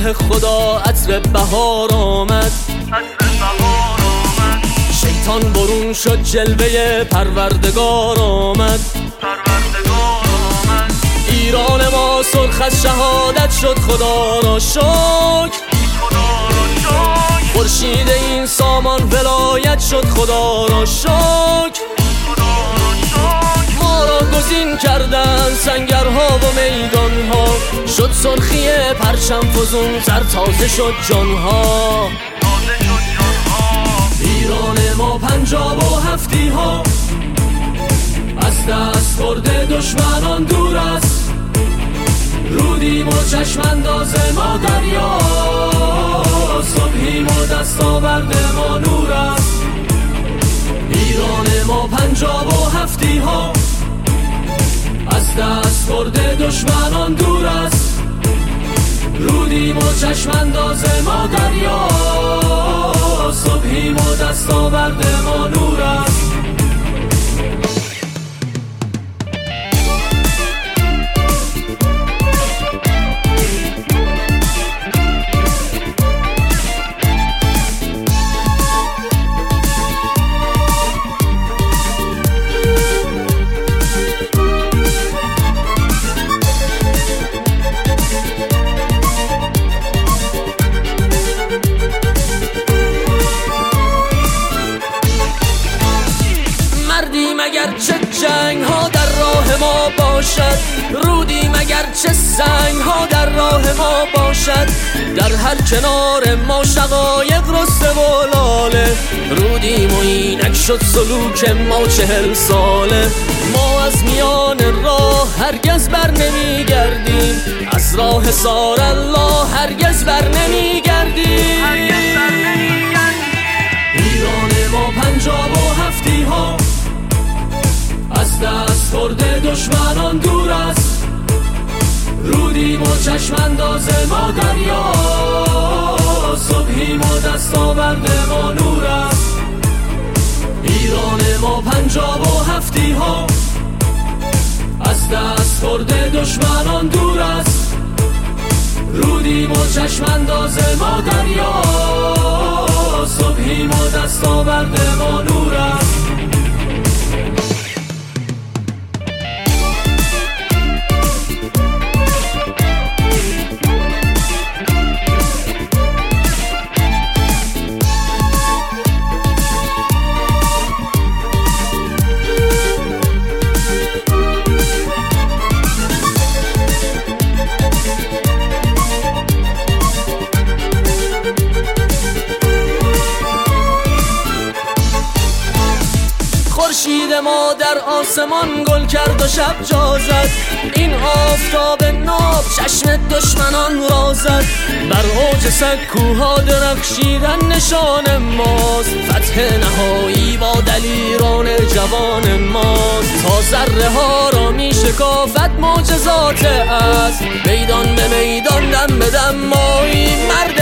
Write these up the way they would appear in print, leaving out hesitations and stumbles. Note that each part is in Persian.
راه خدا عطر بهار آمد، شیطان برون شد جلوه پروردگار آمد. ایران ما سرخ از شهادت شد، خدا را شکر. خورشید این سامان ولایت شد، خدا را شکر. ما را گزین کردن سنگرها و میدانها، شد سرخی پرچم فزون تر، تازه شد جانها. ایران ما 57 ها از دست برده دشمنان دور است، رودیم و چشم انداز ما دریا، صبحیم و دستاورد ما نور است. ایران ما 57 ها از دست برده دشمنان دور است، رودیم و چشم انداز ما دریا، صبحیم و دستاورد ما نور است. مگر چه جنگ ها در راه ما باشد، رودی مگر چه سنگ ها در راه ما باشد. در هر کنار ما شقایق رسته و لاله، رودیم و اینک شد سلوک ما 40 ساله. ما از میان راه هرگز بر نمی گردیم، از راه سار الله هرگز بر نمی گردیم. ایران ما 57 ها از دست برده دشمنان دور است، رودیم و چشم انداز ما دریا، صبحیم و دستاورد ما نور است. ایران ما 57 ها از دست برده دشمنان دور است، رودیم و چشم انداز ما دریا، صبحیم و دستاورد ما نور است. خورشید ما در آسمان گل کرد و شب جا زد، این آفتاب ناب چشم دشمنان را زد. بر اوج سکوها درخشیدن نشان ماست، فتح نهایی با دلیران جوان ماست. تا ذره ها را می شکافت معجزات است، میدان به میدان دم به دم مایی مرد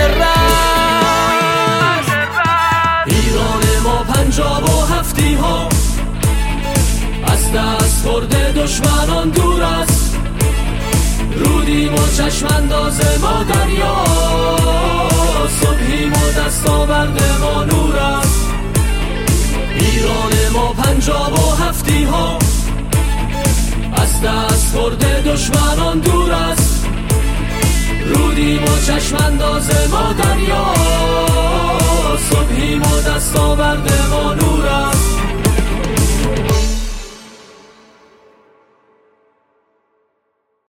رست. ایران ما 57 ها از دست برده دشمنان دور است، رودیم و چشم انداز ما دریا، صبحیم و دستاورد ما نور است. ایران ما 57 ها از دست برده دشمنان دور است، رودیم و چشم انداز ما دریا، صبحیم و دستاورد ما نور است.